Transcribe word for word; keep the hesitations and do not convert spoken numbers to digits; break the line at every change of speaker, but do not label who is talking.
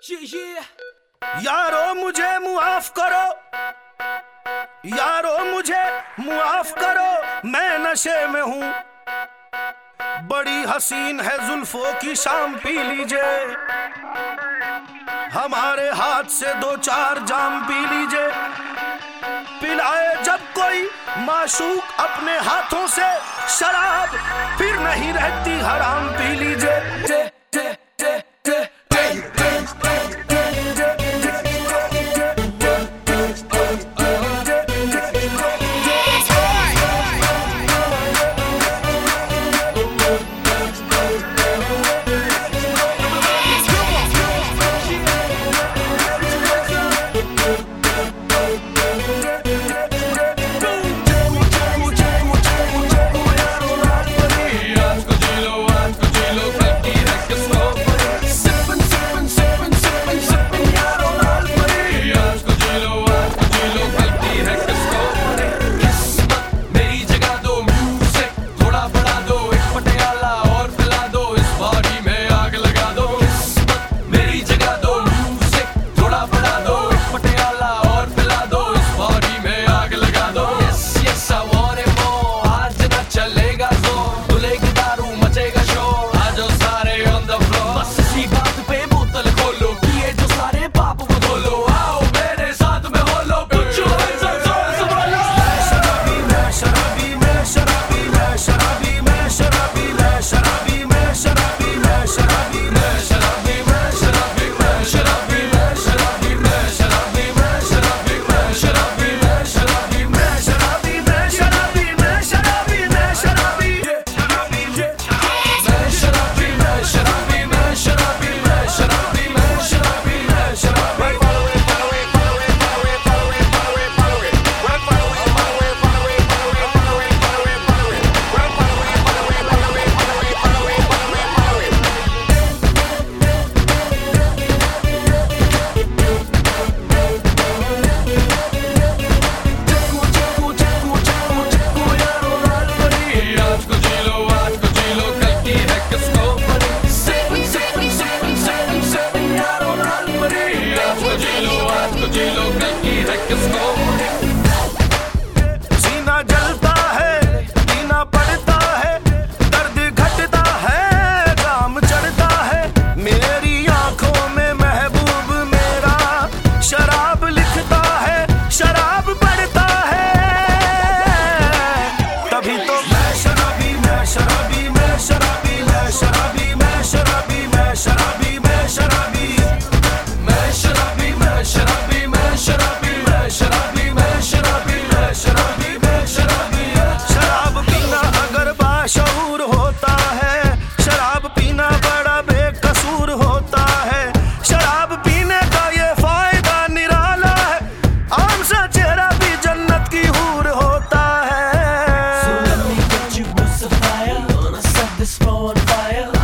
यारो मुझे मुआफ करो, यारो मुझे मुआफ करो, मैं नशे में हूँ। बड़ी हसीन है जुल्फों की शाम, पी लीजिए हमारे हाथ से दो चार जाम, पी लीजिए। पिलाए जब कोई माशूक अपने हाथों से शराब, फिर नहीं रहती हराम, पी लीजिए। सीना जलता है, सीना पड़ता है, दर्द घटता है, काम चढ़ता है। मेरी आंखों में महबूब मेरा शराब लिखता है, शराब पढ़ता है। तभी तो मैं शराबी, मैं शराबी, मैं शराबी, मैं शराबी, मैं शराबी, मैं शराबी, मैं शराबी, मैं शराबी, मैं शराबी, मैं शराबी, मैं शराबी, मैं शराबी, मैं शराबी, मैं शराबी। शराब पीना अगर बाशऊर होता है, शराब पीना बड़ा बेकसूर होता है। शराब पीने का ये फायदा निराला है, आम सा चेहरा भी जन्नत की हूर होता है। So let me get you with some fire, set this floor on fire.